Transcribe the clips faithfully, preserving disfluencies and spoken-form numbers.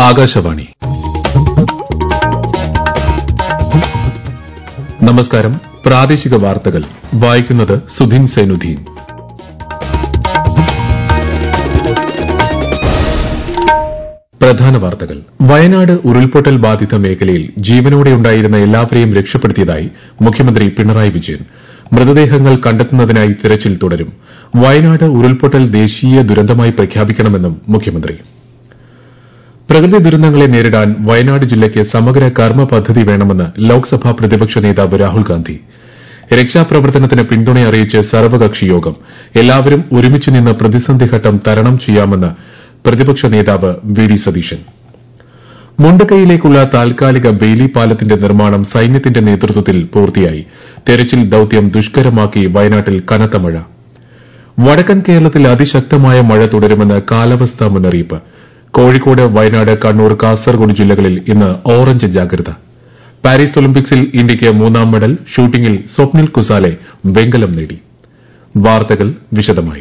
ആകാശവാണി. നമസ്കാരം. പ്രാദേശിക വാർത്തകൾ വായിക്കുന്നത് സുധീൻ സൈനുദ്ദീൻ. പ്രധാന വാർത്തകൾ. വയനാട് ഉരുൾപൊട്ടൽ ബാധിത മേഖലയിൽ ജീവനോടെയുണ്ടായിരുന്ന എല്ലാവരെയും രക്ഷപ്പെടുത്തിയതായി മുഖ്യമന്ത്രി പിണറായി വിജയൻ. മൃതദേഹങ്ങൾ കണ്ടെത്തുന്നതിനായി തിരച്ചിൽ തുടരും. വയനാട് ഉരുൾപൊട്ടൽ ദേശീയ ദുരന്തമായി പ്രഖ്യാപിക്കണമെന്നും മുഖ്യമന്ത്രി. പ്രകൃതി ദുരന്തങ്ങളെ നേരിടാൻ വയനാട് ജില്ലയ്ക്ക് സമഗ്ര കർമ്മ പദ്ധതി വേണമെന്ന് ലോക്സഭാ പ്രതിപക്ഷ നേതാവ് രാഹുൽ ഗാന്ധി. രക്ഷാപ്രവർത്തനത്തിന് പിന്തുണ അറിയിച്ച് സർവകക്ഷി യോഗം. എല്ലാവരും ഒരുമിച്ച് നിന്ന് പ്രതിസന്ധി ഘട്ടം തരണം ചെയ്യാമെന്ന് പ്രതിപക്ഷ നേതാവ് വി ഡി സതീശൻ. മുണ്ടക്കൈയിലേക്കുള്ള താൽക്കാലിക ബെയിലി പാലത്തിന്റെ നിർമ്മാണം സൈന്യത്തിന്റെ നേതൃത്വത്തിൽ പൂർത്തിയായി. തെരച്ചിൽ ദൌത്യം ദുഷ്കരമാക്കി വയനാട്ടിൽ കനത്ത മഴ. വടക്കൻ കേരളത്തിൽ അതിശക്തമായ മഴ തുടരുമെന്ന് കാലാവസ്ഥാ മുന്നറിയിപ്പ്. കോഴിക്കോട്, വയനാട്, കണ്ണൂർ, കാസർഗോഡ് ജില്ലകളിൽ ഇന്ന് ഓറഞ്ച് ജാഗ്രത. പാരീസ് ഒളിമ്പിക്സിൽ ഇന്ത്യയ്ക്ക് മൂന്നാം മെഡൽ. ഷൂട്ടിംഗിൽ സ്വപ്നിൽ കുസാലെ വെങ്കലം നേടി. വാർത്തകൾ വിശദമായി.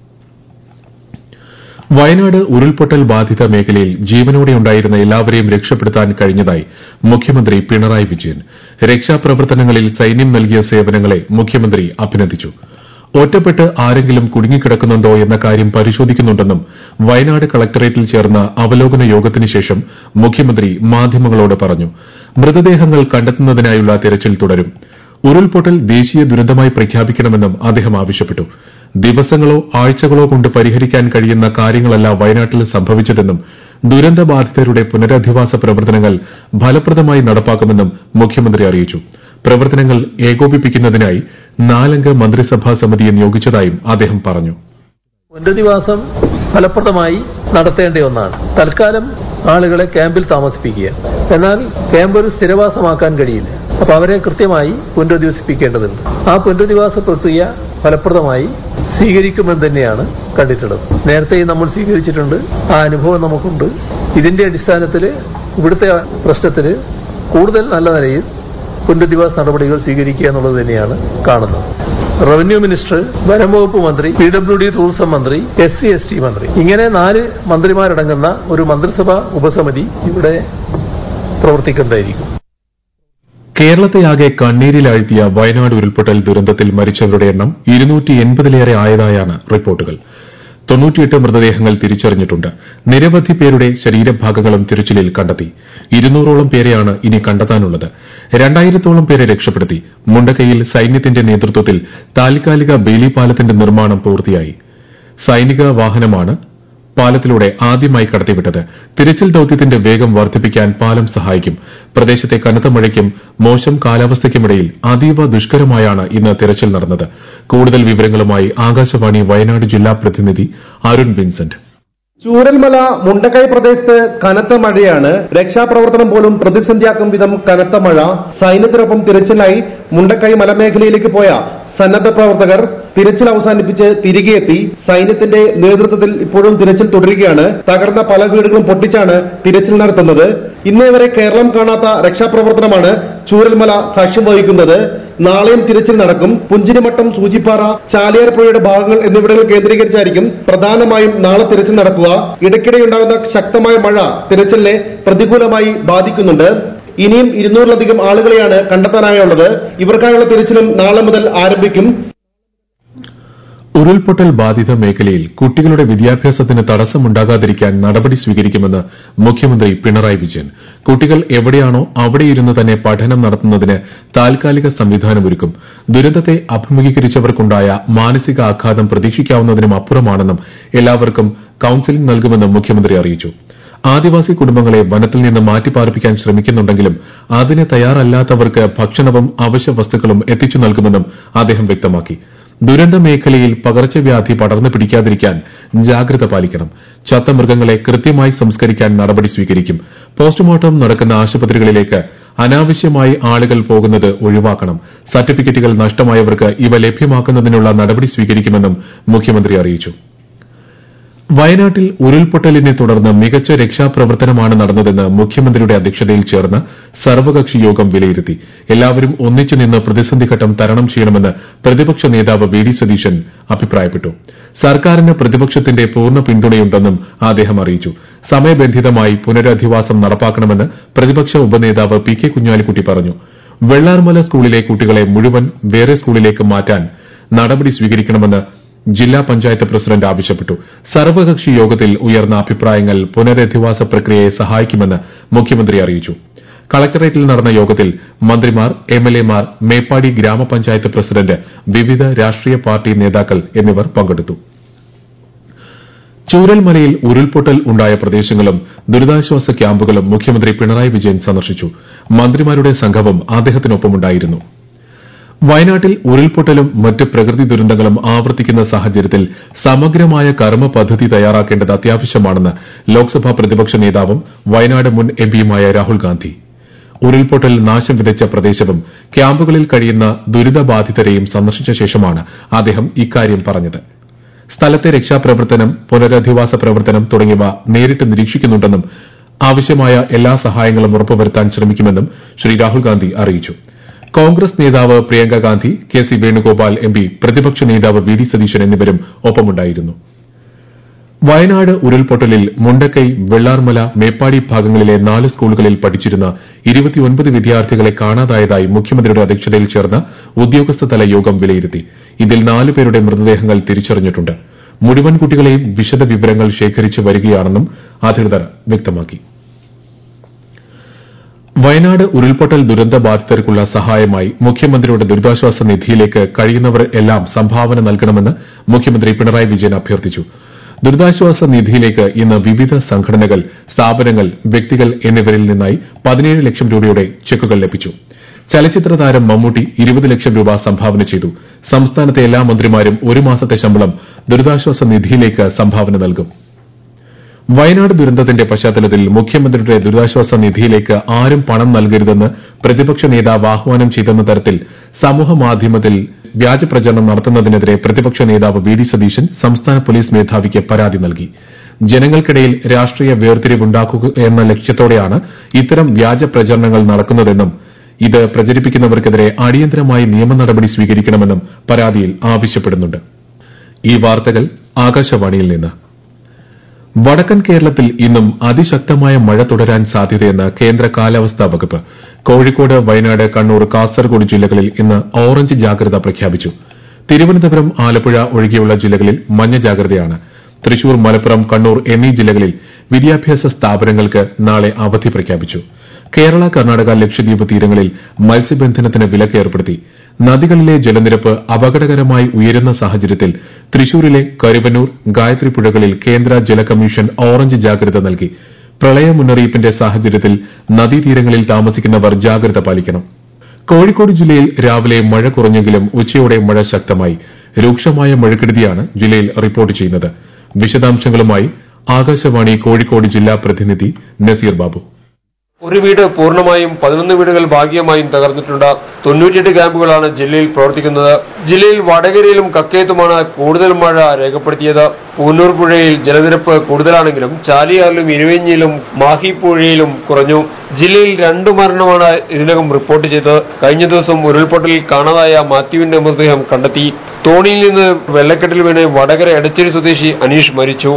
വയനാട് ഉരുൾപൊട്ടൽ ബാധിത മേഖലയിൽ ജീവനോടെയുണ്ടായിരുന്ന എല്ലാവരെയും രക്ഷപ്പെടുത്താൻ കഴിഞ്ഞതായി മുഖ്യമന്ത്രി പിണറായി വിജയൻ. രക്ഷാപ്രവർത്തനങ്ങളിൽ സൈന്യം നൽകിയ സേവനങ്ങളെ മുഖ്യമന്ത്രി അഭിനന്ദിച്ചു. ഒറ്റപ്പെട്ട് ആരെങ്കിലും കുടുങ്ങിക്കിടക്കുന്നുണ്ടോ എന്ന കാര്യം പരിശോധിക്കുന്നുണ്ടെന്നും വയനാട് കളക്ടറേറ്റിൽ ചേർന്ന അവലോകന യോഗത്തിന് ശേഷം മുഖ്യമന്ത്രി മാധ്യമങ്ങളോട് പറഞ്ഞു. മൃതദേഹങ്ങൾ കണ്ടെത്തുന്നതിനായുള്ള തിരച്ചിൽ തുടരും. ഉരുൾപൊട്ടൽ ദേശീയ ദുരന്തമായി പ്രഖ്യാപിക്കണമെന്നും അദ്ദേഹം ആവശ്യപ്പെട്ടു. ദിവസങ്ങളോ ആഴ്ചകളോ കൊണ്ട് പരിഹരിക്കാൻ കഴിയുന്ന കാര്യങ്ങളല്ല വയനാട്ടിൽ സംഭവിച്ചതെന്നും ദുരന്തബാധിതരുടെ പുനരധിവാസ പ്രവർത്തനങ്ങൾ ഫലപ്രദമായി നടപ്പാക്കുമെന്നും മുഖ്യമന്ത്രി അറിയിച്ചു. പ്രവർത്തനങ്ങൾ ഏകോപിപ്പിക്കുന്നതിനായി നാലംഗ മന്ത്രിസഭാ സമിതിയെ നിയോഗിച്ചതായും അദ്ദേഹം പറഞ്ഞു. പുനരധിവാസം ഫലപ്രദമായി നടത്തേണ്ട ഒന്നാണ്. തൽക്കാലം ആളുകളെ ക്യാമ്പിൽ താമസിപ്പിക്കുക. എന്നാൽ ക്യാമ്പ് ഒരു സ്ഥിരവാസമാക്കാൻ കഴിയില്ല. അപ്പൊ അവരെ കൃത്യമായി പുനരധിവസിപ്പിക്കേണ്ടതുണ്ട്. ആ പുനരധിവാസ പ്രക്രിയ ഫലപ്രദമായി സ്വീകരിക്കുമെന്ന് തന്നെയാണ് കണ്ടിട്ടുള്ളത്. നേരത്തെയും നമ്മൾ സ്വീകരിച്ചിട്ടുണ്ട്. ആ അനുഭവം നമുക്കുണ്ട്. ഇതിന്റെ അടിസ്ഥാനത്തിൽ ഇവിടുത്തെ പ്രശ്നത്തിൽ കൂടുതൽ നല്ല നിലയിൽ പുനരധിവാസ നടപടികൾ സ്വീകരിക്കുക എന്നുള്ളത് തന്നെയാണ് കാണുന്നത്. റവന്യൂ മിനിസ്റ്റർ, വനം വകുപ്പ് മന്ത്രി, പി ഡബ്ല്യു ഡി ടൂറിസം മന്ത്രി, എസ് സി എസ് ടി മന്ത്രി, ഇങ്ങനെ നാല് മന്ത്രിമാരടങ്ങുന്ന ഒരു മന്ത്രിസഭാ ഉപസമിതി ഇവിടെ പ്രവർത്തിക്കുന്നതായിരിക്കും. കേരളത്തെയാകെ കണ്ണീരിലാഴ്ത്തിയ വയനാട് ഉരുൾപൊട്ടൽ ദുരന്തത്തിൽ മരിച്ചവരുടെ എണ്ണം ഇരുന്നൂറ്റി എൺപതിലേറെ ആയതായാണ് റിപ്പോർട്ടുകൾ. തൊണ്ണൂറ്റിയെട്ട് മൃതദേഹങ്ങൾ തിരിച്ചറിഞ്ഞിട്ടുണ്ട്. നിരവധി പേരുടെ ശരീരഭാഗങ്ങളും തിരച്ചിലിൽ കണ്ടെത്തി. ഇരുന്നൂറോളം പേരെയാണ് ഇനി കണ്ടെത്താനുള്ളത്. രണ്ടായിരത്തോളം പേരെ രക്ഷപ്പെടുത്തി. മുണ്ടക്കൈയിൽ സൈന്യത്തിന്റെ നേതൃത്വത്തിൽ താൽക്കാലിക ബെയിലി പാലത്തിന്റെ നിർമ്മാണം പൂർത്തിയായി. സൈനിക വാഹനമാണ് പാലത്തിലൂടെ ആദ്യമായി കടത്തിവിട്ടത്. തിരച്ചിൽ ദൌത്യത്തിന്റെ വേഗം വർദ്ധിപ്പിക്കാൻ പാലം സഹായിക്കും. പ്രദേശത്തെ കനത്ത മഴയ്ക്കും മോശം കാലാവസ്ഥയ്ക്കുമിടയിൽ അതീവ ദുഷ്കരമായാണ് ഇന്ന് തിരച്ചിൽ നടന്നത്. കൂടുതൽ വിവരങ്ങളുമായി ആകാശവാണി വയനാട് ജില്ലാ പ്രതിനിധി അരുൺ വിൻസെന്റ്. ചൂരൽമല മുണ്ടക്കൈ പ്രദേശത്ത് കനത്ത മഴയാണ്. രക്ഷാപ്രവർത്തനം പോലും പ്രതിസന്ധിയാക്കും വിധം കനത്ത മഴ. സൈന്യത്തിനൊപ്പം തിരച്ചിലായി മുണ്ടക്കൈ മലമേഖലയിലേക്ക് പോയ സന്നദ്ധ പ്രവർത്തകർ തിരച്ചിൽ അവസാനിപ്പിച്ച് തിരികെ എത്തി. സൈന്യത്തിന്റെ നേതൃത്വത്തിൽ ഇപ്പോഴും തിരച്ചിൽ തുടരുകയാണ്. തകർന്ന പല വീടുകളും പൊട്ടിച്ചാണ് തിരച്ചിൽ നടത്തുന്നത്. ഇന്നേ വരെ കേരളം കാണാത്ത രക്ഷാപ്രവർത്തനമാണ് ചൂരൽമല സാക്ഷ്യം വഹിക്കുന്നത്. നാളെയും തിരച്ചിൽ നടക്കും. പുഞ്ചിരിമട്ടം, സൂചിപ്പാറ, ചാലിയാർ പുഴയുടെ ഭാഗങ്ങൾ എന്നിവിടങ്ങൾ കേന്ദ്രീകരിച്ചായിരിക്കും പ്രധാനമായും നാളെ തിരച്ചിൽ നടക്കുക. ഇടയ്ക്കിടെയുണ്ടാകുന്ന ശക്തമായ മഴ തിരച്ചിലിനെ പ്രതികൂലമായി ബാധിക്കുന്നുണ്ട്. ഇനിയും ഇരുന്നൂറിലധികം ആളുകളെയാണ് കണ്ടെത്താനായുള്ളത്. ഇവർക്കായുള്ള തിരച്ചിലും നാളെ മുതൽ ആരംഭിക്കും. ഉരുൾപൊട്ടൽ ബാധിത മേഖലയിൽ കുട്ടികളുടെ വിദ്യാഭ്യാസത്തിന് തടസ്സമുണ്ടാകാതിരിക്കാൻ നടപടി സ്വീകരിക്കുമെന്ന് മുഖ്യമന്ത്രി പിണറായി വിജയൻ. കുട്ടികൾ എവിടെയാണോ അവിടെയിരുന്ന് തന്നെ പഠനം നടത്തുന്നതിന് താൽക്കാലിക സംവിധാനമൊരുക്കും. ദുരന്തത്തെ അഭിമുഖീകരിച്ചവർക്കുണ്ടായ മാനസിക ആഘാതം പ്രതീക്ഷിക്കാവുന്നതിനും അപ്പുറമാണെന്നും എല്ലാവർക്കും കൌൺസിലിംഗ് നൽകുമെന്നും മുഖ്യമന്ത്രി അറിയിച്ചു. ആദിവാസി കുടുംബങ്ങളെ വനത്തിൽ നിന്ന് മാറ്റിപ്പാർപ്പിക്കാൻ ശ്രമിക്കുന്നുണ്ടെങ്കിലും അതിന് തയ്യാറല്ലാത്തവർക്ക് ഭക്ഷണവും അവശ്യ വസ്തുക്കളും എത്തിച്ചു നൽകുമെന്നും അദ്ദേഹം വ്യക്തമാക്കി. ദുരന്ത മേഖലയിൽ പകർച്ചവ്യാധി പടർന്നു പിടിക്കാതിരിക്കാൻ ജാഗ്രത പാലിക്കണം. ചത്ത മൃഗങ്ങളെ കൃത്യമായി സംസ്കരിക്കാൻ നടപടി സ്വീകരിക്കും. പോസ്റ്റ്മോർട്ടം നടക്കുന്ന ആശുപത്രികളിലേക്ക് അനാവശ്യമായി ആളുകൾ പോകുന്നത് ഒഴിവാക്കണം. സർട്ടിഫിക്കറ്റുകൾ നഷ്ടമായവർക്ക് ഇവ ലഭ്യമാക്കുന്നതിനുള്ള നടപടി സ്വീകരിക്കുമെന്നും മുഖ്യമന്ത്രി അറിയിച്ചു. വയനാട്ടിൽ ഉരുൾപൊട്ടലിനെ തുടർന്ന് മികച്ച രക്ഷാപ്രവർത്തനമാണ് നടന്നതെന്ന് മുഖ്യമന്ത്രിയുടെ അധ്യക്ഷതയിൽ ചേർന്ന സർവകക്ഷി യോഗം വിലയിരുത്തി. എല്ലാവരും ഒന്നിച്ചു നിന്ന് പ്രതിസന്ധിഘട്ടം തരണം ചെയ്യണമെന്ന് പ്രതിപക്ഷ നേതാവ് വി ഡി സതീശൻ അഭിപ്രായപ്പെട്ടു. സർക്കാരിന് പ്രതിപക്ഷത്തിന്റെ പൂർണ്ണ പിന്തുണയുണ്ടെന്നും അദ്ദേഹം അറിയിച്ചു. സമയബന്ധിതമായി പുനരധിവാസം നടപ്പാക്കണമെന്ന് പ്രതിപക്ഷ ഉപനേതാവ് പി കെ കുഞ്ഞാലിക്കുട്ടി പറഞ്ഞു. വെള്ളാർമല സ്കൂളിലെ കുട്ടികളെ മുഴുവൻ വേറെ സ്കൂളിലേക്ക് മാറ്റാൻ നടപടി സ്വീകരിക്കണമെന്ന് ജില്ലാ പഞ്ചായത്ത് പ്രസിഡന്റ് ആവശ്യപ്പെട്ടു. സർവകക്ഷി യോഗത്തിൽ ഉയർന്ന അഭിപ്രായങ്ങൾ പുനരധിവാസ പ്രക്രിയയെ സഹായിക്കുമെന്ന് മുഖ്യമന്ത്രി അറിയിച്ചു. കളക്ടറേറ്റിൽ നടന്ന യോഗത്തിൽ മന്ത്രിമാർ, എംഎൽഎമാർ, മേപ്പാടി ഗ്രാമപഞ്ചായത്ത് പ്രസിഡന്റ്, വിവിധ രാഷ്ട്രീയ പാർട്ടി നേതാക്കൾ എന്നിവർ പങ്കെടുത്തു. ചൂരൽമലയിൽ ഉരുൾപൊട്ടൽ ഉണ്ടായ പ്രദേശങ്ങളും ദുരിതാശ്വാസ ക്യാമ്പുകളും മുഖ്യമന്ത്രി പിണറായി വിജയൻ സന്ദർശിച്ചു. മന്ത്രിമാരുടെ സംഘവും അദ്ദേഹത്തിനൊപ്പമുണ്ടായിരുന്നു. വയനാട്ടിൽ ഉരുൾപൊട്ടലും മറ്റ് പ്രകൃതി ദുരന്തങ്ങളും ആവർത്തിക്കുന്ന സാഹചര്യത്തിൽ സമഗ്രമായ കർമ്മ പദ്ധതി തയ്യാറാക്കേണ്ടത് അത്യാവശ്യമാണെന്ന് ലോക്സഭാ പ്രതിപക്ഷ നേതാവും വയനാട് മുൻ എംപിയുമായ രാഹുൽ ഗാന്ധി. ഉരുൾപൊട്ടൽ നാശം വിതച്ച പ്രദേശവും ക്യാമ്പുകളിൽ കഴിയുന്ന ദുരിതബാധിതരെയും സന്ദർശിച്ച ശേഷമാണ് അദ്ദേഹം ഇക്കാര്യം പറഞ്ഞത്. സ്ഥലത്തെ രക്ഷാപ്രവർത്തനം, പുനരധിവാസ പ്രവർത്തനം തുടങ്ങിയവ നേരിട്ട് നിരീക്ഷിക്കുന്നുണ്ടെന്നും ആവശ്യമായ എല്ലാ സഹായങ്ങളും ഉറപ്പുവരുത്താൻ ശ്രമിക്കുമെന്നും ശ്രീ രാഹുൽ ഗാന്ധി അറിയിച്ചു. കോൺഗ്രസ് നേതാവ് Priyanka Gandhi, K C Venugopal MP, പ്രതിപക്ഷ നേതാവ് വി ഡി സതീശൻ എന്നിവരും ഒപ്പമുണ്ടായിരുന്നു. വയനാട് ഉരുൾപൊട്ടലിൽ മുണ്ടക്കൈ, വെള്ളാർമല, മേപ്പാടി ഭാഗങ്ങളിലെ നാല് സ്കൂളുകളിൽ പഠിച്ചിരുന്ന ഇരുപത്തിയൊൻപത് വിദ്യാർത്ഥികളെ കാണാതായതായി മുഖ്യമന്ത്രിയുടെ അധ്യക്ഷതയിൽ ചേർന്ന ഉദ്യോഗസ്ഥതല യോഗം വിലയിരുത്തി. ഇതിൽ നാലുപേരുടെ മൃതദേഹങ്ങൾ തിരിച്ചറിഞ്ഞിട്ടുണ്ട്. മുഴുവൻ കുട്ടികളെയും വിശദ വിവരങ്ങൾ ശേഖരിച്ചു വരികയാണെന്നും അധികൃതർ വ്യക്തമാക്കി. വയനാട് ഉരുൾപൊട്ടൽ ദുരന്ത ബാധിതർക്കുള്ള സഹായമായി മുഖ്യമന്ത്രിയുടെ ദുരിതാശ്വാസ നിധിയിലേക്ക് കഴിയുന്നവർ എല്ലാം സംഭാവന നൽകണമെന്ന് മുഖ്യമന്ത്രി പിണറായി വിജയൻ അഭ്യർത്ഥിച്ചു. ദുരിതാശ്വാസ നിധിയിലേക്ക് ഇന്ന് വിവിധ സംഘടനകൾ, സ്ഥാപനങ്ങൾ, വ്യക്തികൾ എന്നിവരിൽ നിന്നായി പതിനേഴ് ലക്ഷം രൂപയുടെ ചെക്കുകൾ ലഭിച്ചു. ചലച്ചിത്ര താരം മമ്മൂട്ടി ഇരുപത് ലക്ഷം രൂപ സംഭാവന ചെയ്തു. സംസ്ഥാനത്തെ എല്ലാ മന്ത്രിമാരും ഒരു മാസത്തെ ശമ്പളം ദുരിതാശ്വാസ നിധിയിലേക്ക് സംഭാവന നൽകും. വയനാട് ദുരന്തത്തിന്റെ പശ്ചാത്തലത്തിൽ മുഖ്യമന്ത്രിയുടെ ദുരിതാശ്വാസ നിധിയിലേക്ക് ആരും പണം നൽകരുതെന്ന് പ്രതിപക്ഷ നേതാവ് ആഹ്വാനം ചെയ്തെന്ന തരത്തിൽ സമൂഹമാധ്യമത്തിൽ വ്യാജപ്രചരണം നടത്തുന്നതിനെതിരെ പ്രതിപക്ഷ നേതാവ് വി ഡി സതീശൻ സംസ്ഥാന പോലീസ് മേധാവിക്ക് പരാതി നൽകി. ജനങ്ങൾക്കിടയിൽ രാഷ്ട്രീയ വേർതിരിവുണ്ടാക്കുകയെന്ന ലക്ഷ്യത്തോടെയാണ് ഇത്തരം വ്യാജ പ്രചരണങ്ങൾ നടക്കുന്നതെന്നും ഇത് പ്രചരിപ്പിക്കുന്നവർക്കെതിരെ അടിയന്തരമായി നിയമ നടപടി സ്വീകരിക്കണമെന്നും പരാതിയിൽ ആവശ്യപ്പെടുന്നുണ്ട്. ഈ വാർത്തകൾ ആകാശവാണിയിൽ നിന്ന്. വടക്കൻ കേരളത്തിൽ ഇന്നും അതിശക്തമായ മഴ തുടരാൻ സാധ്യതയെന്ന് കേന്ദ്ര കാലാവസ്ഥാ വകുപ്പ്. കോഴിക്കോട്, വയനാട്, കണ്ണൂർ, കാസർഗോഡ് ജില്ലകളിൽ ഇന്ന് ഓറഞ്ച് ജാഗ്രത പ്രഖ്യാപിച്ചു. തിരുവനന്തപുരം, ആലപ്പുഴ ഒഴികെയുള്ള ജില്ലകളിൽ മഞ്ഞ ജാഗ്രതയാണ്. തൃശൂർ, മലപ്പുറം, കണ്ണൂർ എന്നീ ജില്ലകളിൽ വിദ്യാഭ്യാസ സ്ഥാപനങ്ങൾക്ക് നാളെ അവധി പ്രഖ്യാപിച്ചു. കേരള, കർണാടക, ലക്ഷദ്വീപ് തീരങ്ങളിൽ മത്സ്യബന്ധനത്തിന് വിലക്ക് ഏർപ്പെടുത്തി. നദികളിലെ ജലനിരപ്പ് അപകടകരമായി ഉയരുന്ന സാഹചര്യത്തിൽ തൃശൂരിലെ കരുവന്നൂർ, ഗായത്രി പുഴകളിൽ കേന്ദ്ര ജല കമ്മീഷൻ ഓറഞ്ച് ജാഗ്രത നൽകി. പ്രളയ മുന്നറിയിപ്പിന്റെ സാഹചര്യത്തിൽ നദീതീരങ്ങളിൽ താമസിക്കുന്നവർ ജാഗ്രത പാലിക്കണം. കോഴിക്കോട് ജില്ലയിൽ രാവിലെ മഴ കുറഞ്ഞെങ്കിലും ഉച്ചയോടെ മഴ ശക്തമായി. രൂക്ഷമായ മഴക്കെടുതിയാണ് ജില്ലയിൽ റിപ്പോർട്ട് ചെയ്യുന്നത്. വിശദാംശങ്ങളുമായി ആകാശവാണി കോഴിക്കോട് ജില്ലാ പ്രതിനിധി നസീർ ബാബു. ഒരു വീട് പൂർണ്ണമായും പതിനൊന്ന് വീടുകൾ ഭാഗികമായും തകർന്നിട്ടുണ്ട്. തൊണ്ണൂറ്റിയെട്ട് ക്യാമ്പുകളാണ് ജില്ലയിൽ പ്രവർത്തിക്കുന്നത്. ജില്ലയിൽ വടകരയിലും കക്കയത്തുമാണ് കൂടുതൽ മഴ രേഖപ്പെടുത്തിയത്. പൂന്നൂർ പുഴയിൽ ജലനിരപ്പ് കൂടുതലാണെങ്കിലും ചാലിയാറിലും ഇരുവഞ്ഞിയിലും മാഹി പുഴയിലും കുറഞ്ഞു. ജില്ലയിൽ രണ്ടു മരണമാണ് ഇതിനകം റിപ്പോർട്ട് ചെയ്തത്. കഴിഞ്ഞ ദിവസം ഉരുൾപൊട്ടലിൽ കാണാതായ മാത്യുവിന്റെ മൃതദേഹം കണ്ടെത്തി. തോണിയിൽ നിന്ന് വെള്ളക്കെട്ടിൽ വീണ് വടകര എടച്ചേരി സ്വദേശി അനീഷ് മരിച്ചു.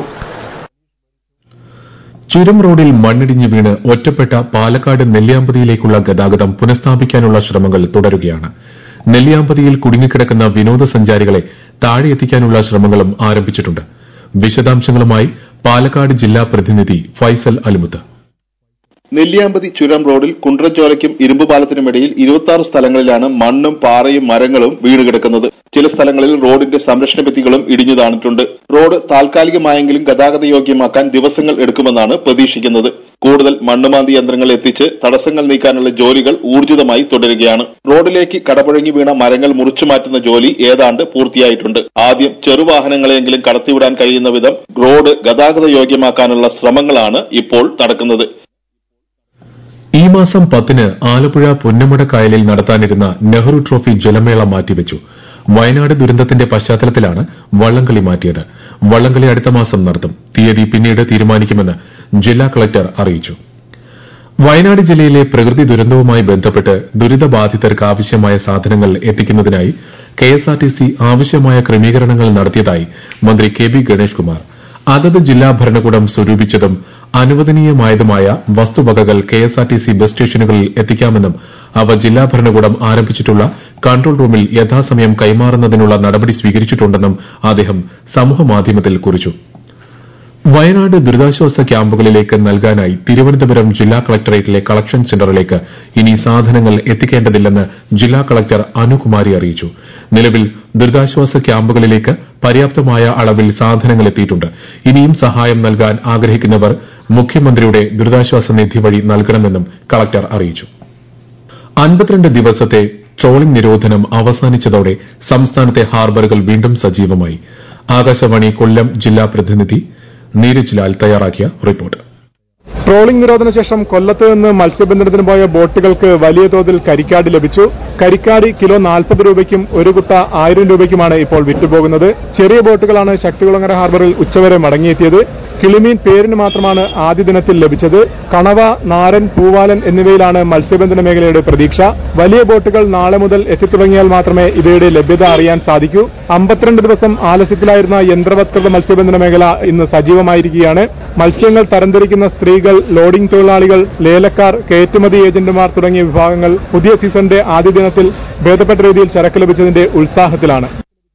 ചുരം റോഡിൽ മണ്ണിടിഞ്ഞ് വീണ് ഒറ്റപ്പെട്ട പാലക്കാട് നെല്ലിയാമ്പതിയിലേക്കുള്ള ഗതാഗതം പുനഃസ്ഥാപിക്കാനുള്ള ശ്രമങ്ങൾ തുടരുകയാണ്. നെല്ലിയാമ്പതിയിൽ കുടുങ്ങിക്കിടക്കുന്ന വിനോദസഞ്ചാരികളെ താഴെയെത്തിക്കാനുള്ള ശ്രമങ്ങളും ആരംഭിച്ചിട്ടുണ്ട്. വിശദാംശങ്ങളുമായി പാലക്കാട് ജില്ലാ പ്രതിനിധി ഫൈസൽ അലിമുത്ത്. നെല്ലിയാമ്പതി ചുരം റോഡിൽ കുണ്ട്രച്ചോലയ്ക്കും ഇരുമ്പുപാലത്തിനുമിടയിൽ ഇരുപത്തി ആറ് സ്ഥലങ്ങളിലാണ് മണ്ണും പാറയും മരങ്ങളും വീണ് കിടക്കുന്നത്. ചില സ്ഥലങ്ങളിൽ റോഡിന്റെ സംരക്ഷണ ഭിത്തികളും ഇടിഞ്ഞു താണിട്ടുണ്ട്. റോഡ് താൽക്കാലികമായെങ്കിലും ഗതാഗത യോഗ്യമാക്കാൻ ദിവസങ്ങൾ എടുക്കുമെന്നാണ് പ്രതീക്ഷിക്കുന്നത്. കൂടുതൽ മണ്ണുമാന്തി യന്ത്രങ്ങൾ എത്തിച്ച് തടസ്സങ്ങൾ നീക്കാനുള്ള ജോലികൾ ഊർജിതമായി തുടരുകയാണ്. റോഡിലേക്ക് കടപുഴങ്ങി വീണ മരങ്ങൾ മുറിച്ചുമാറ്റുന്ന ജോലി ഏതാണ്ട് പൂർത്തിയായിട്ടുണ്ട്. ആദ്യം ചെറുവാഹനങ്ങളെങ്കിലും കടത്തിവിടാൻ കഴിയുന്ന വിധം റോഡ് ഗതാഗത യോഗ്യമാക്കാനുള്ള ശ്രമങ്ങളാണ് ഇപ്പോൾ നടക്കുന്നത്. ഈ മാസം പത്തിന് ആലപ്പുഴ പുന്നമട കായലിൽ നടത്താനിരുന്ന നെഹ്റു ട്രോഫി ജലമേള മാറ്റിവെച്ചു. വയനാട് ദുരന്തത്തിന്റെ പശ്ചാത്തലത്തിലാണ് വള്ളംകളി മാറ്റിയത്. വള്ളംകളി അടുത്ത മാസം നടത്തും. തീയതി പിന്നീട് തീരുമാനിക്കുമെന്ന് ജില്ലാ കളക്ടർ അറിയിച്ചു. വയനാട് ജില്ലയിലെ പ്രകൃതി ദുരന്തവുമായി ബന്ധപ്പെട്ട് ദുരിതബാധിതർക്ക് ആവശ്യമായ സാധനങ്ങൾ എത്തിക്കുന്നതിനായി കെഎസ്ആർടിസി ആവശ്യമായ ക്രമീകരണങ്ങൾ നടത്തിയതായി മന്ത്രി കെ ബി ഗണേഷ് കുമാർ. അതത് ജില്ലാ ഭരണകൂടം സ്വരൂപിച്ചതും അനുവദനീയമായതുമായ വസ്തുവകകൾ കെഎസ്ആർടിസി ബസ് സ്റ്റേഷനുകളിൽ എത്തിക്കാമെന്നും അവ ജില്ലാ ഭരണകൂടം ആരംഭിച്ചിട്ടുള്ള കൺട്രോൾ റൂമിൽ യഥാസമയം കൈമാറുന്നതിനുള്ള നടപടി സ്വീകരിച്ചിട്ടുണ്ടെന്നും അദ്ദേഹം സമൂഹമാധ്യമത്തിൽ കുറിച്ചു. വയനാട് ദുരിതാശ്വാസ ക്യാമ്പുകളിലേക്ക് നൽകാനായി തിരുവനന്തപുരം ജില്ലാ കളക്ടറേറ്റിലെ കളക്ഷൻ സെന്ററിലേക്ക് ഇനി സാധനങ്ങൾ എത്തിക്കേണ്ടതില്ലെന്ന് ജില്ലാ കളക്ടർ അനുകുമാരി അറിയിച്ചു. നിലവിൽ ദുരിതാശ്വാസ ക്യാമ്പുകളിലേക്ക് പര്യാപ്തമായ അളവിൽ സാധനങ്ങൾ എത്തിയിട്ടുണ്ട്. ഇനിയും സഹായം നൽകാൻ ആഗ്രഹിക്കുന്നവർ മുഖ്യമന്ത്രിയുടെ ദുരിതാശ്വാസ നിധി വഴി നൽകണമെന്നും കളക്ടർ അറിയിച്ചു. അൻപത്തിരണ്ട് ദിവസത്തെ ട്രോളിംഗ് നിരോധനം അവസാനിച്ചതോടെ സംസ്ഥാനത്തെ ഹാർബറുകൾ വീണ്ടും സജീവമായി. ആകാശവാണി കൊല്ലം ജില്ലാ പ്രതിനിധി നീരജ് ലാൽ തയ്യാറാക്കിയ റിപ്പോർട്ട്. ട്രോളിംഗ് നിരോധന ശേഷം കൊല്ലത്ത് നിന്ന് മത്സ്യബന്ധനത്തിന് പോയ ബോട്ടുകൾക്ക് വലിയ തോതിൽ കരിക്കാടി ലഭിച്ചു. കരിക്കാടി കിലോ നാൽപ്പത് രൂപയ്ക്കും ഒരു കുട്ട ആയിരം രൂപയ്ക്കുമാണ് ഇപ്പോൾ വിറ്റുപോകുന്നത്. ചെറിയ ബോട്ടുകളാണ് ശക്തികുളങ്ങര ഹാർബറിൽ ഉച്ചവരെ മടങ്ങിയെത്തിയത്. കിളിമീൻ പേരിന് മാത്രമാണ് ആദ്യ ദിനത്തിൽ ലഭിച്ചത്. കണവ, നാരൻ, പൂവാലൻ എന്നിവയിലാണ് മത്സ്യബന്ധന മേഖലയുടെ പ്രതീക്ഷ. വലിയ ബോട്ടുകൾ നാളെ മുതൽ എത്തിത്തുടങ്ങിയാൽ മാത്രമേ ഇവയുടെ ലഭ്യത അറിയാൻ സാധിക്കൂ. അമ്പത്തിരണ്ട് ദിവസം ആലസ്യത്തിലായിരുന്ന യന്ത്രവത്കൃത മത്സ്യബന്ധന മേഖല ഇന്ന് സജീവമായിരിക്കുകയാണ്. മത്സ്യങ്ങൾ തരംതിരിക്കുന്ന സ്ത്രീകൾ, ലോഡിംഗ് തൊഴിലാളികൾ, ലേലക്കാർ, കയറ്റുമതി ഏജന്റുമാർ തുടങ്ങിയ വിഭാഗങ്ങൾ പുതിയ സീസണിന്റെ ആദ്യ ദിനത്തിൽ ഭേദപ്പെട്ട രീതിയിൽ ചരക്ക് ലഭിച്ചതിന്റെ ഉത്സാഹത്തിലാണ്.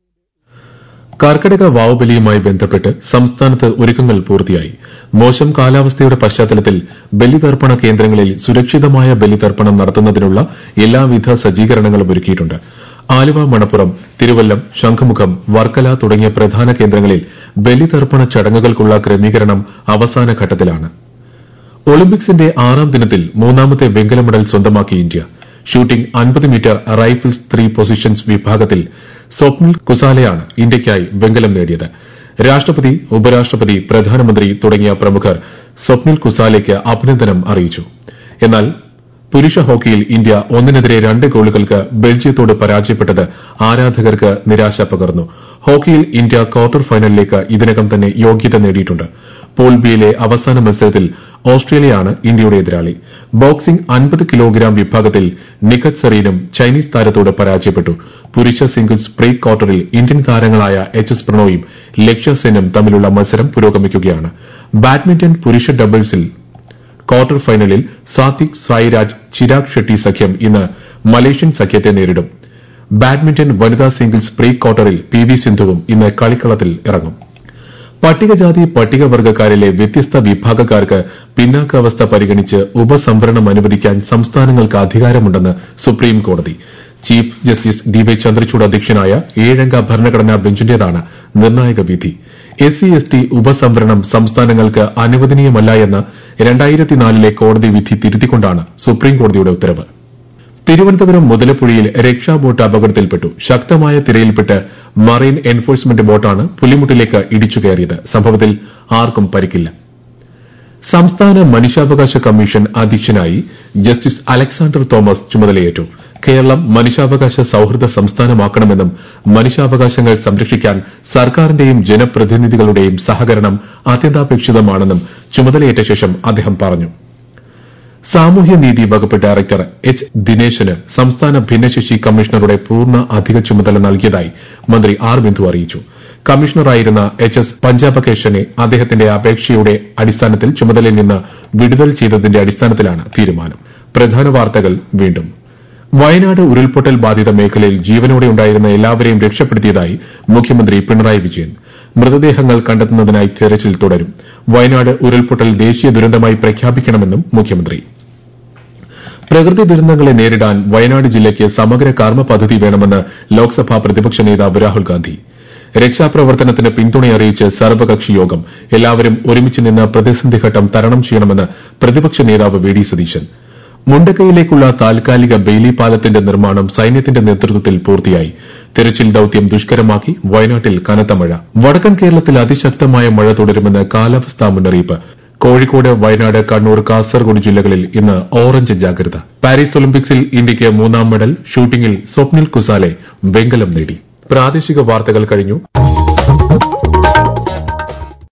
കർക്കിടക വാവുബലിയുമായി ബന്ധപ്പെട്ട് സംസ്ഥാനത്ത് ഒരുക്കങ്ങൾ പൂർത്തിയായി. മോശം കാലാവസ്ഥയുടെ പശ്ചാത്തലത്തിൽ ബലിതർപ്പണ കേന്ദ്രങ്ങളിൽ സുരക്ഷിതമായ ബലിതർപ്പണം നടത്തുന്നതിനുള്ള എല്ലാവിധ സജ്ജീകരണങ്ങളും ഒരുക്കിയിട്ടുണ്ട്. ആലുവ, മണപ്പുറം, തിരുവല്ലം, ശംഖുമുഖം, വർക്കല തുടങ്ങിയ പ്രധാന കേന്ദ്രങ്ങളിൽ ബലിതർപ്പണ ചടങ്ങുകൾക്കുള്ള ക്രമീകരണം അവസാന ഘട്ടത്തിലാണ്. ഒളിമ്പിക്സിന്റെ ആറാം ദിനത്തിൽ മൂന്നാമത്തെ വെങ്കല മെഡൽ സ്വന്തമാക്കി ഇന്ത്യ. ഷൂട്ടിംഗ് അൻപത് മീറ്റർ റൈഫിൾസ് ത്രീ പൊസിഷൻസ് വിഭാഗത്തിൽ സ്വപ്നിൽ കുസാലയാണ് ഇന്ത്യയ്ക്കായി വെങ്കലം നേടിയത്. രാഷ്ട്രപതി, ഉപരാഷ്ട്രപതി, പ്രധാനമന്ത്രി തുടങ്ങിയ പ്രമുഖർ സ്വപ്നിൽ കുസാലയ്ക്ക് അഭിനന്ദനം അറിയിച്ചു. എന്നാൽ പുരുഷ ഹോക്കിയിൽ ഇന്ത്യ ഒന്നിനെതിരെ രണ്ട് ഗോളുകൾക്ക് ബെൽജിയത്തോട് പരാജയപ്പെട്ടത് ആരാധകർക്ക് നിരാശ പകർന്നു. ഹോക്കിയിൽ ഇന്ത്യ ക്വാർട്ടർ ഫൈനലിലേക്ക് ഇതിനകം തന്നെ യോഗ്യത നേടിയിട്ടുണ്ട്. പൂൾ ബിയിലെ അവസാന മത്സരത്തിൽ ഓസ്ട്രേലിയയാണ് ഇന്ത്യയുടെ എതിരാളി. ബോക്സിംഗ് അൻപത് കിലോഗ്രാം വിഭാഗത്തിൽ നിഖത് സറീനും ചൈനീസ് താരത്തോട് പരാജയപ്പെട്ടു. പുരുഷ സിംഗിൾസ് പ്രീ ക്വാർട്ടറിൽ ഇന്ത്യൻ താരങ്ങളായ എച്ച് എസ് പ്രണോയും ലക്ഷ്യ സെന്നും തമ്മിലുള്ള മത്സരം പുരോഗമിക്കുകയാണ്. ബാഡ്മിന്റൺ പുരുഷ ഡബിൾസിൽ ക്വാർട്ടർ ഫൈനലിൽ സാത്വിക് സായിരാജ് ചിരാഗ് ഷെട്ടി സഖ്യം ഇന്ന് മലേഷ്യൻ സഖ്യത്തെ നേരിടും. ബാഡ്മിന്റൺ വനിതാ സിംഗിൾസ് പ്രീ ക്വാർട്ടറിൽ പി വി സിന്ധുവും ഇന്ന് കളിക്കളത്തിൽ ഇറങ്ങും. പട്ടികജാതി പട്ടികവർഗ്ഗക്കാരിലെ വ്യത്യസ്ത വിഭാഗക്കാർക്ക് പിന്നാക്കാവസ്ഥ പരിഗണിച്ച് ഉപസംവരണം അനുവദിക്കാൻ സംസ്ഥാനങ്ങൾക്ക് അധികാരമുണ്ടെന്ന് സുപ്രീം കോടതി. Chief justice D Y Chandrachud അധ്യക്ഷനായ ഏഴംഗ ഭരണഘടനാ ബെഞ്ചിന്റേതാണ് നിർണായക വിധി. എസ് സി എസ് ടി ഉപസംവരണം സംസ്ഥാനങ്ങൾക്ക് അനുവദനീയമല്ല എന്ന രണ്ടായിരത്തിനാലിലെ കോടതി വിധി തിരുത്തിക്കൊണ്ടാണ് സുപ്രീംകോടതിയുടെ ഉത്തരവ്. തിരുവനന്തപുരം മുതലപ്പുഴയിൽ രക്ഷാബോട്ട് അപകടത്തിൽപ്പെട്ടു. ശക്തമായ തിരയിൽപ്പെട്ട് മറൈൻ എൻഫോഴ്സ്മെന്റ് ബോട്ടാണ് പുലിമുട്ടിലേക്ക് ഇടിച്ചുകയറിയത്. സംഭവത്തിൽ ആർക്കും പരിക്കില്ല. സംസ്ഥാന മനുഷ്യാവകാശ കമ്മീഷൻ അധ്യക്ഷനായി ജസ്റ്റിസ് അലക്സാണ്ടർ തോമസ് ചുമതലയേറ്റു. കേരളം മനുഷ്യാവകാശ സൌഹൃദ സംസ്ഥാനമാക്കണമെന്നും മനുഷ്യാവകാശങ്ങൾ സംരക്ഷിക്കാൻ സർക്കാരിന്റെയും ജനപ്രതിനിധികളുടെയും സഹകരണം അത്യന്താപേക്ഷിതമാണെന്നും ചുമതലയേറ്റ ശേഷം അദ്ദേഹം പറഞ്ഞു. സാമൂഹ്യനീതി വകുപ്പ് ഡയറക്ടർ എച്ച് ദിനേശന് സംസ്ഥാന ഭിന്നശേഷി കമ്മീഷണറുടെ പൂർണ്ണ അധിക ചുമതല നൽകിയതായി മന്ത്രി ആർ ബിന്ദു അറിയിച്ചു. കമ്മീഷണറായിരുന്ന എച്ച് എസ് പഞ്ചാബകേശനെ അദ്ദേഹത്തിന്റെ അപേക്ഷയുടെ അടിസ്ഥാനത്തിൽ ചുമതലയിൽ നിന്ന് വിടുതൽ ചെയ്തതിന്റെ അടിസ്ഥാനത്തിലാണ് തീരുമാനം. പ്രധാന വാർത്തകൾ വീണ്ടും. വയനാട് ഉരുൾപൊട്ടൽ ബാധിത മേഖലയിൽ ജീവനോടെ ഉണ്ടായിരുന്ന എല്ലാവരെയും രക്ഷപ്പെടുത്തിയതായി മുഖ്യമന്ത്രി പിണറായി വിജയൻ. മൃതദേഹങ്ങൾ കണ്ടെത്തുന്നതിനായി തെരച്ചിൽ തുടരും. വയനാട് ഉരുൾപൊട്ടൽ ദേശീയ ദുരന്തമായി പ്രഖ്യാപിക്കണമെന്നും മുഖ്യമന്ത്രി. പ്രകൃതി ദുരന്തങ്ങളെ നേരിടാൻ വയനാട് ജില്ലയ്ക്ക് സമഗ്ര കർമ്മ പദ്ധതി വേണമെന്ന് ലോക്സഭാ പ്രതിപക്ഷ നേതാവ് രാഹുൽ ഗാന്ധി. രക്ഷാപ്രവർത്തനത്തിന് പിന്തുണയറിയിച്ച് സർവകക്ഷി യോഗം. എല്ലാവരും ഒരുമിച്ച് നിന്ന് പ്രതിസന്ധിഘട്ടം തരണം ചെയ്യണമെന്ന് പ്രതിപക്ഷ നേതാവ് വി ഡി സതീശൻ. മുണ്ടക്കയിലേക്കുള്ള താൽക്കാലിക ബെയിലി പാലത്തിന്റെ നിർമ്മാണം സൈന്യത്തിന്റെ നേതൃത്വത്തിൽ പൂർത്തിയായി. തെരച്ചിൽ ദൌത്യം ദുഷ്കരമാക്കി വയനാട്ടിൽ കനത്ത മഴ. വടക്കൻ കേരളത്തിൽ അതിശക്തമായ മഴ തുടരുമെന്ന് കാലാവസ്ഥാ മുന്നറിയിപ്പ്. കോഴിക്കോട്, വയനാട്, കണ്ണൂർ, കാസർഗോഡ് ജില്ലകളിൽ ഇന്ന് ഓറഞ്ച് ജാഗ്രത. പാരീസ് ഒളിമ്പിക്സിൽ ഇന്ത്യയ്ക്ക് മൂന്നാം മെഡൽ. ഷൂട്ടിംഗിൽ സ്വപ്നിൽ കുസാലെ വെങ്കലം നേടി. പ്രാദേശിക വാർത്തകൾ കഴിഞ്ഞു.